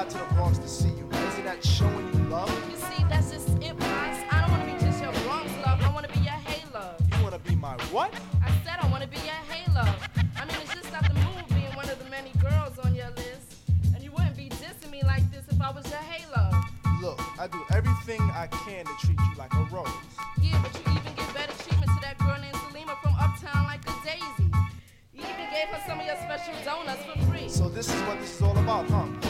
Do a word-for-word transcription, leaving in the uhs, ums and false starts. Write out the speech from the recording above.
fly to the Bronx to see you. Isn't that showing you love? You see, that's just it, boss. I don't want to be just your Bronx love. I want to be your hey love. You want to be my what? I said I want to be your hey love. I mean, it's just not the move being one of the many girls on your list. And you wouldn't be dissing me like this if I was your hey love. Look, I do everything I can to treat you like a rose. Yeah, but you even give better treatment to that girl named Salima from Uptown like a daisy. You even gave her some of your special donuts for free. So this is what this is all about, huh?